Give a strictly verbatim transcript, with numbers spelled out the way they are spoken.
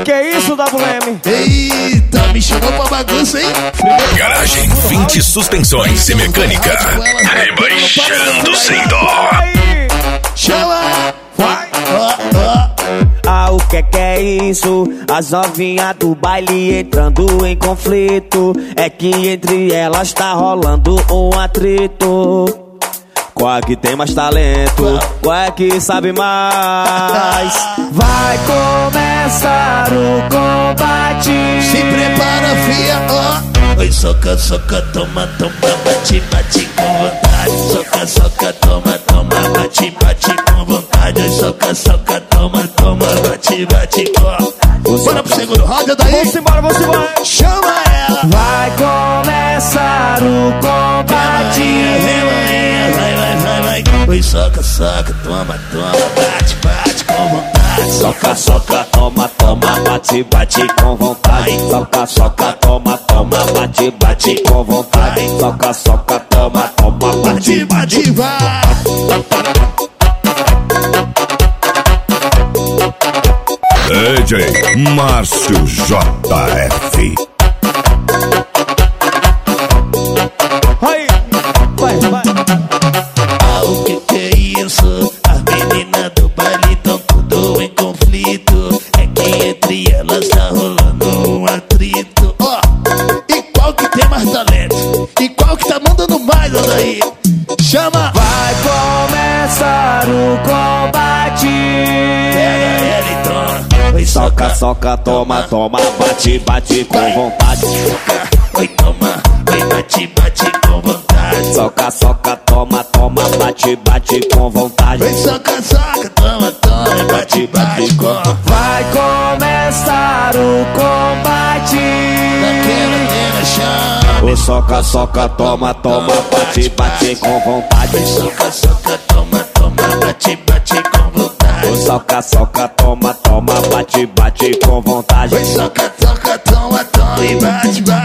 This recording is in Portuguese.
Que isso, W M? Eita, me chamou pra bagunça, hein? Garagem vinte Suspensões e Mecânica. Rebaixando sem dó. Chama! Vai! Ó, ó. Ah, o que que é isso? As novinhas do baile entrando em conflito. É que entre elas tá rolando um atrito. Qual é que tem mais talento? Qual é que sabe mais? Vai começar o combate. Se prepara, fia, ó. Oi, soca, soca, toma, toma, bate, bate com vontade. Soca, soca, toma, toma, bate, bate com vontade. Oi, soca, soca, toma, toma, bate, bate com. Bora pro segundo, roda daí. Vamos embora, vamos embora. Chama ela. Vai começar o combate. Vem, vai, vai, vai, vai. Oi, soca, soca, toma, toma, bate, bate com vontade. Soca, soca, toma, toma, bate, bate com vontade. Soca, soca, toma, toma, bate, bate com vontade. Soca, soca, toma, toma, bate, bate, vai. D J Márcio J F. Aí, vai, vai. Ah, o que que é isso? As meninas do baile tão tudo em conflito. É que entre elas tá rolando um atrito. Ó, oh, e qual que tem mais talento? E qual que tá mandando mais, olha aí? Chama! Vai começar o combate. Pega ela e toma. Oi, Soca, soca, toma, toma, bate, bate com vontade. Soca, oi, toma, oi, bate, bate com vontade. Soca, soca, toma, toma, bate, bate com vontade. Oi, soca, soca, toma, toma, bate, bate com. Vai começar o combate. Daquela menina chama. Oi, soca, soca, toma, toma, bate, bate com vontade. Oi, soca, soca, toma, toma, bate, bate com vontade. Oi, soca, soca, toma, toma, bate, bate com vontade. Oi, soca, soca, toma, toma e bate, bate.